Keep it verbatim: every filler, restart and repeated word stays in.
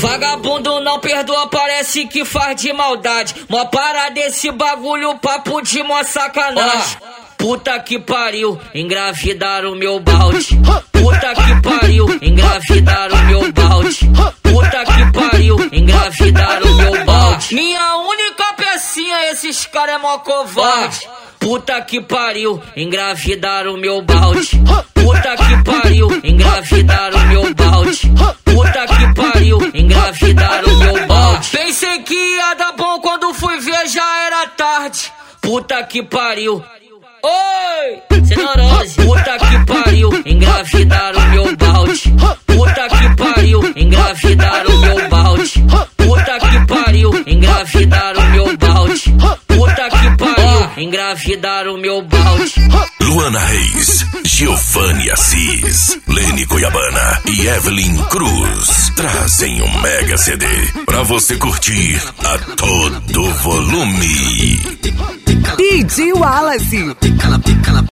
Vagabundo não perdoa, parece que faz de maldade. Mó para desse bagulho, papo de mó sacanagem. Puta que pariu, engravidaram meu balde. Puta que pariu, engravidaram meu balde. Puta que pariu, engravidaram meu balde. Minha única pecinha, esses cara é mó covarde. Puta que pariu, engravidaram meu balde. Puta que pariu, engravidaram meu balde. Puta que pariu, engravidaram meu balde. Pensei que ia dar bom, quando fui ver já era tarde. Puta que pariu. Oi, Cenorose. Puta que pariu, engravidaram meu balde. Puta que pariu, engravidaram meu balde. Puta que pariu, engravidaram meu balde. Puta que pariu, engravidaram meu balde. Luana Reis, Giovanni Assis, Lene Cuiabana e Evelyn Cruz trazem um mega C D pra você curtir a todo volume. D J Wallace.